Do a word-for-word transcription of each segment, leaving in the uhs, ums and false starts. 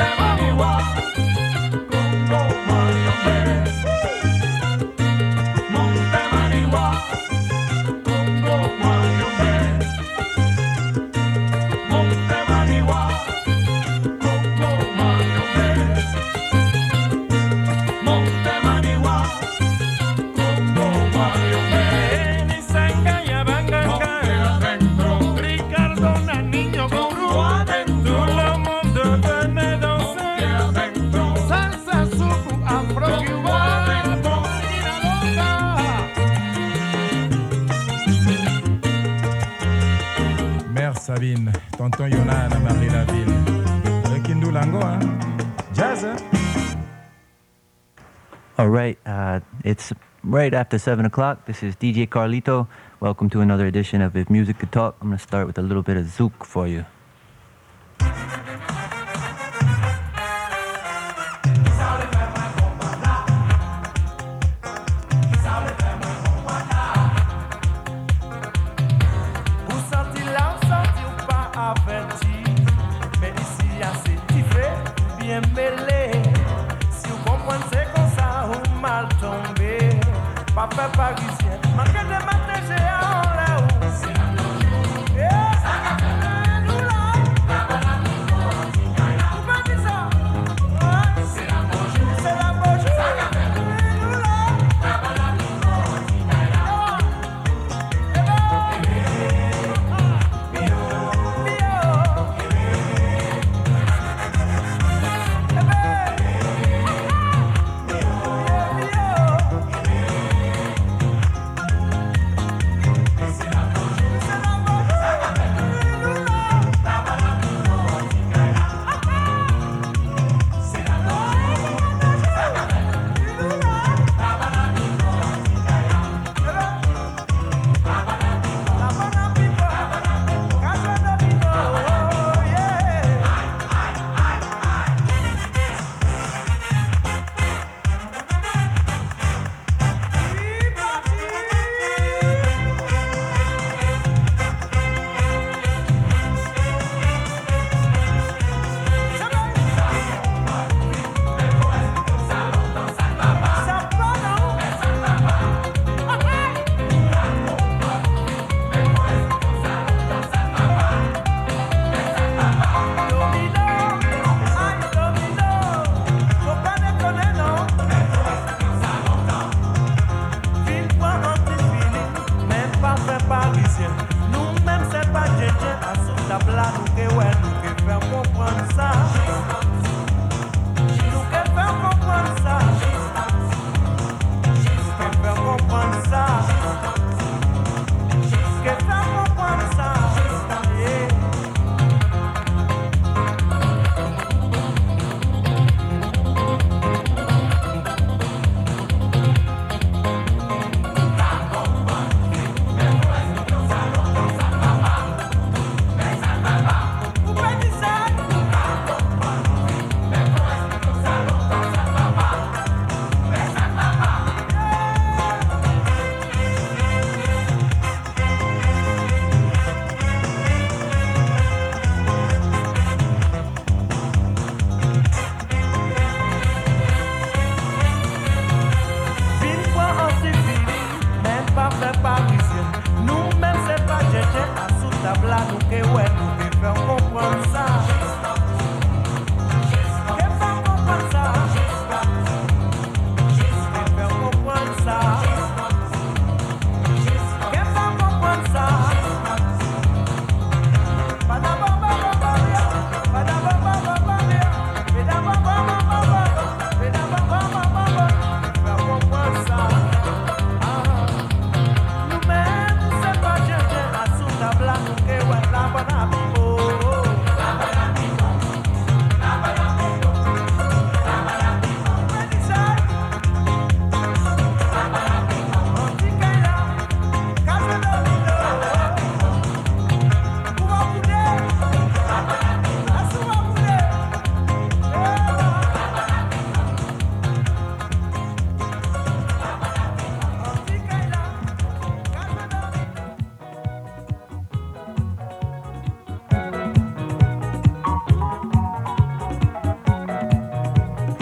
Sabine, tonton Yona, Marie Laville. Le Kindu Lango, hein? Jazz, hein? All right, uh, it's right after seven o'clock. This is D J Carlito. Welcome to another edition of If Music Could Talk. I'm going to start with a little bit of Zouk for you. Papa parisien, manque de matin j'ai en là où c'est la bonjour. Yeah, ça capelle nous là. Papa nous pas dit ça. C'est la bonjour, c'est la bonjour. Ça capelle nous là. Papa nous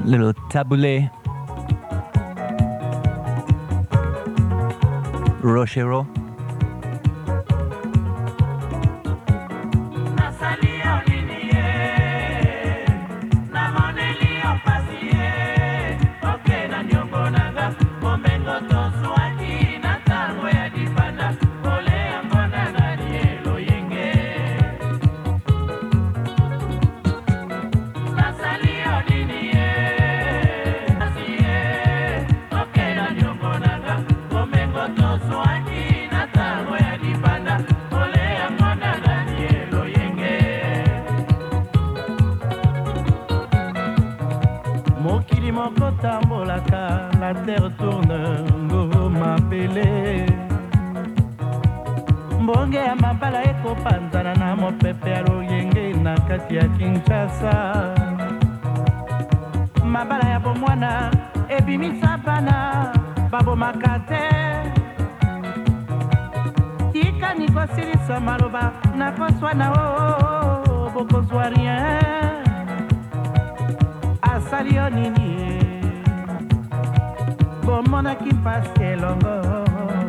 Little taboulé. Rochero. La terre tourne, vous m'appelez. Mbonge ya mabala ekopanzana na mopepe ya loyenge na kati ya Kinshasa. Mabala ya bomwana ebimisa bana babomaka te. Tika nikosilisa maloba nakoswa na o bokozwa rien. Asali yo nini bomona ki paske longo.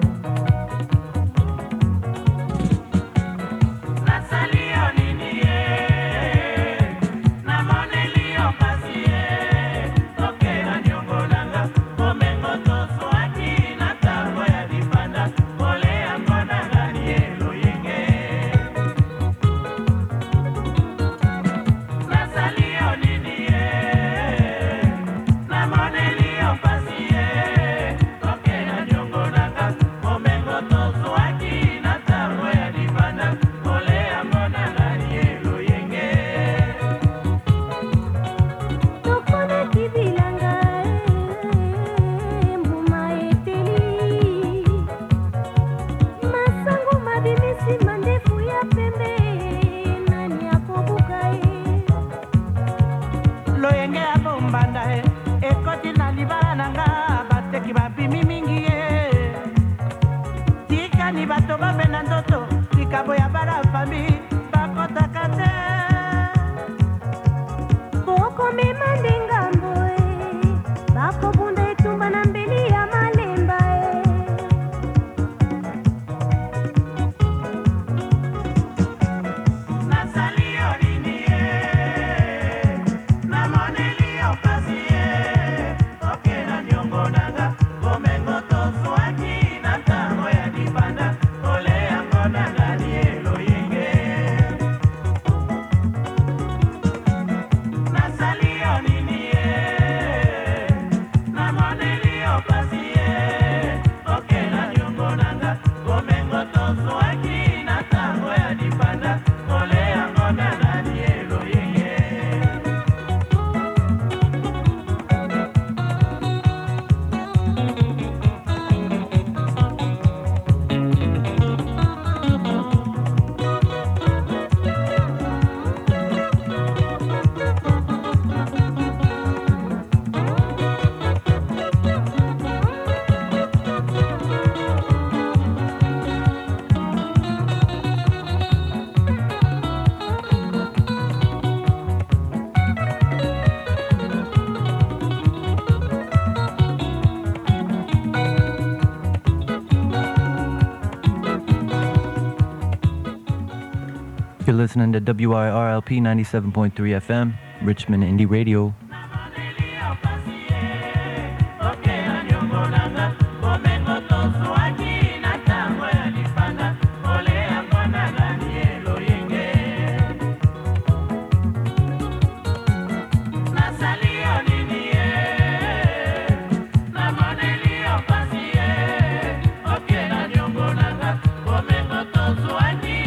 You're listening to W I R L P ninety-seven point three F M, Richmond Indie Radio.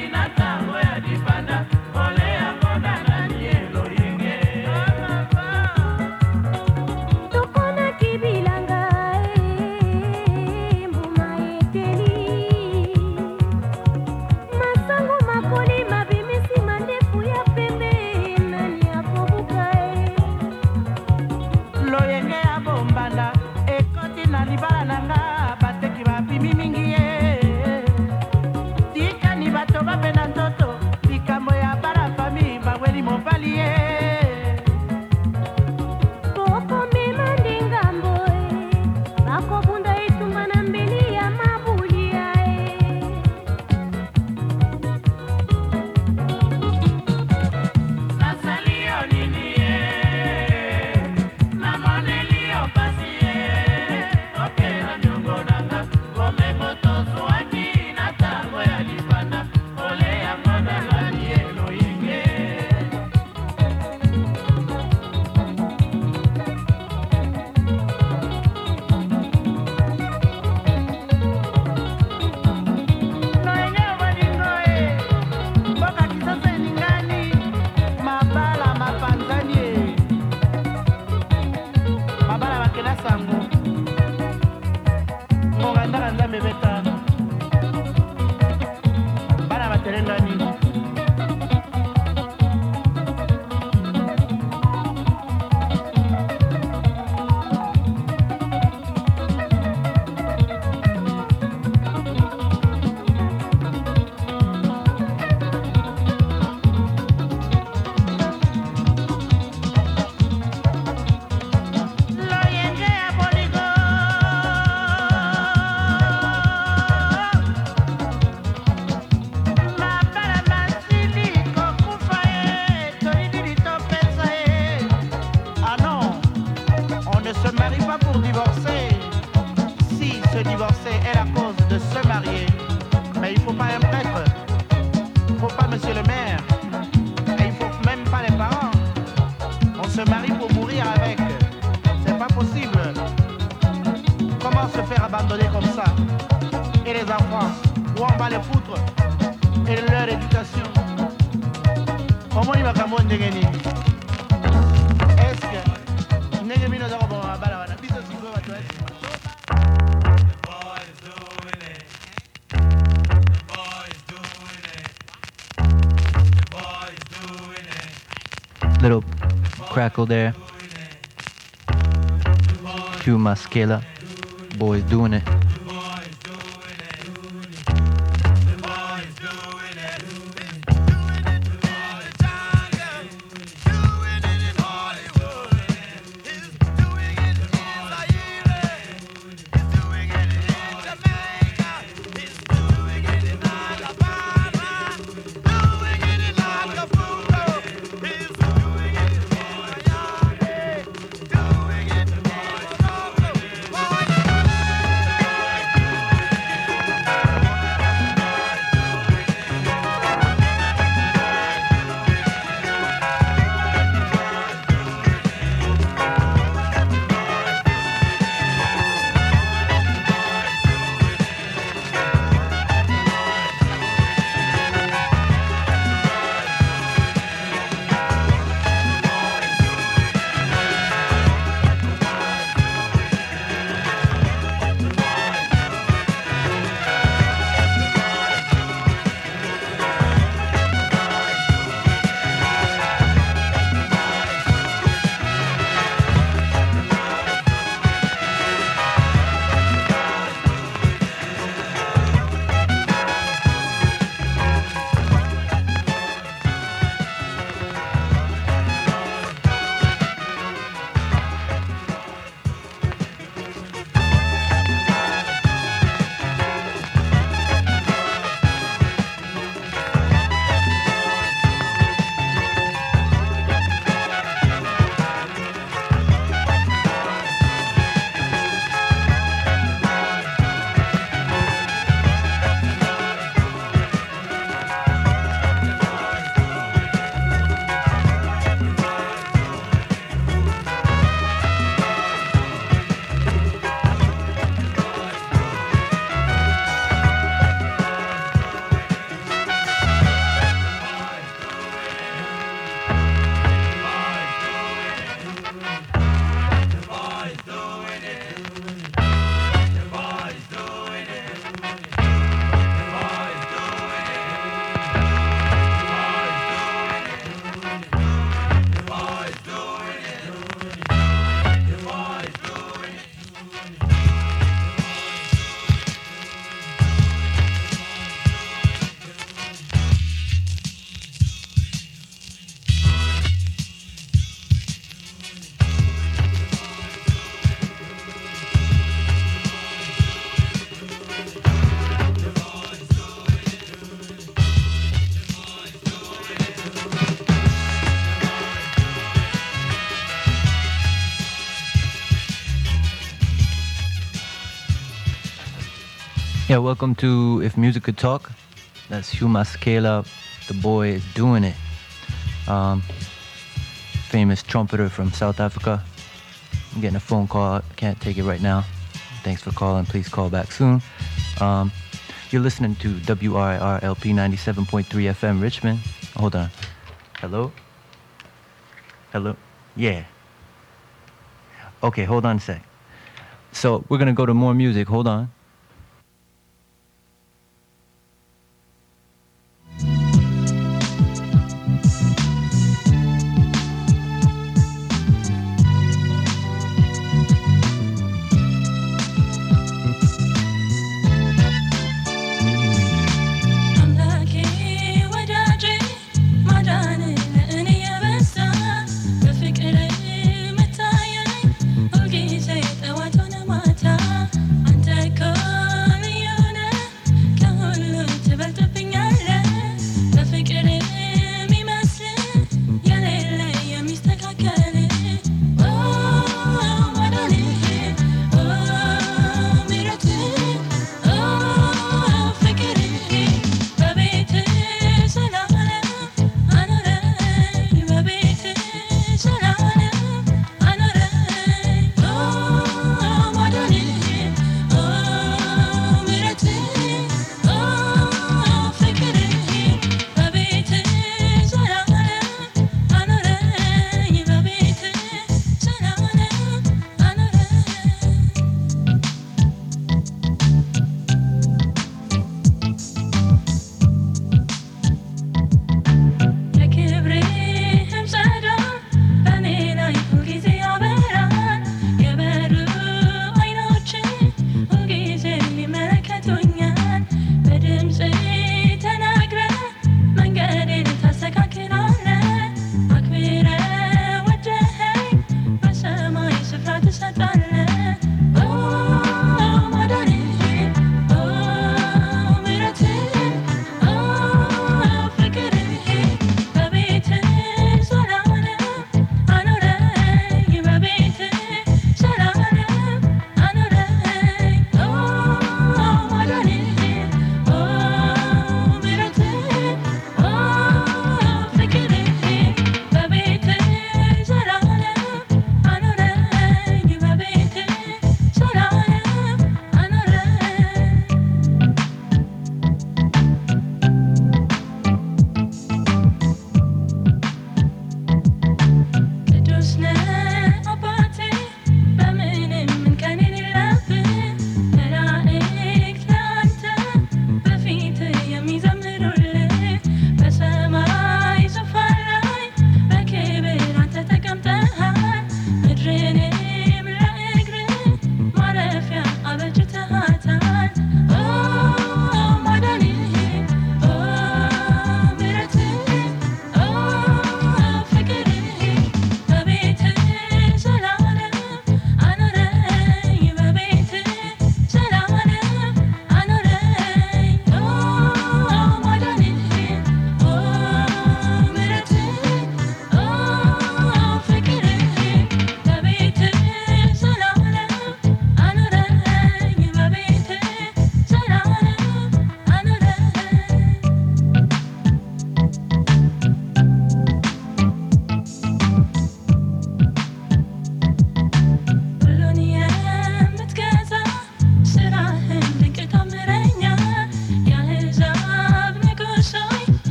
Bye. se marie pour mourir avec. C'est pas possible. Comment se faire abandonner comme ça? Et les enfants, où on va les foutre? Et leur éducation? Comment il va comme on dégaine? Est-ce que Négamino de Robon à Balawana, bis au Sigo à toi? Little crackle there. Hugh Maskela, boys doing it. Yeah, welcome to If Music Could Talk. That's Hugh Maskela, the boy is doing it. Um, famous trumpeter from South Africa. I'm getting a phone call, can't take it right now. Thanks for calling, please call back soon. Um, you're listening to W R I R L P ninety-seven point three F M Richmond. Hold on. Hello? Hello? Yeah. Okay, hold on a sec. So we're gonna go to more music, hold on. Take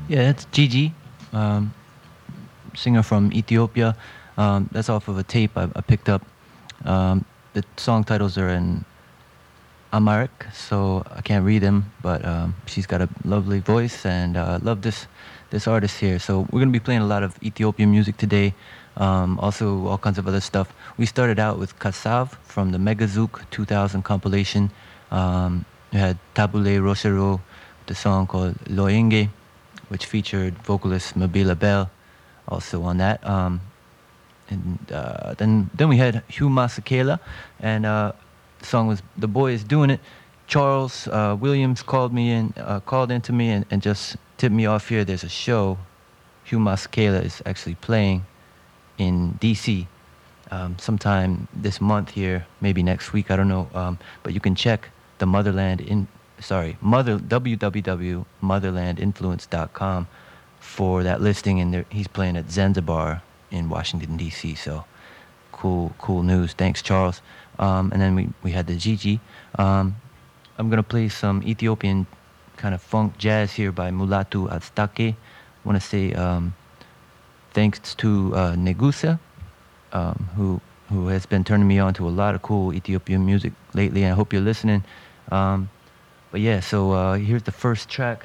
Yeah, that's Gigi, um, singer from Ethiopia. Um, that's off of a tape I, I picked up. Um, the song titles are in Amharic, so I can't read them, but um, she's got a lovely voice, and I uh, love this this artist here. So we're going to be playing a lot of Ethiopian music today, um, also all kinds of other stuff. We started out with Kasav from the Megazook two thousand compilation. Um, we had Tabule Roshero, the song called Loenge, which featured vocalist Mabila Bell, also on that. Um, and uh, then then we had Hugh Masekela, and uh, the song was "The Boy Is Doing It." Charles uh, Williams called me in, uh, called into me, and, and just tipped me off here. There's a show Hugh Masekela is actually playing in D C um, sometime this month here, maybe next week. I don't know, um, but you can check the Motherland in. Sorry, mother w w w dot motherland influence dot com for that listing, and there, he's playing at Zanzibar in Washington D C. So cool, cool news. Thanks, Charles. Um, and then we we had the Gigi. Um, I'm gonna play some Ethiopian kind of funk jazz here by Mulatu Atstake. I want to say um, thanks to uh, Negusa, um, who who has been turning me on to a lot of cool Ethiopian music lately. And I hope you're listening. Um, But yeah, so uh, here's the first track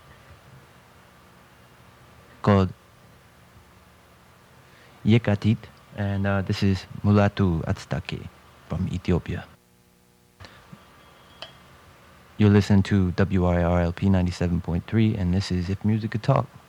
called Yekatit, and uh, this is Mulatu Atstake from Ethiopia. You're listening to W I R L P ninety-seven point three, and this is If Music Could Talk.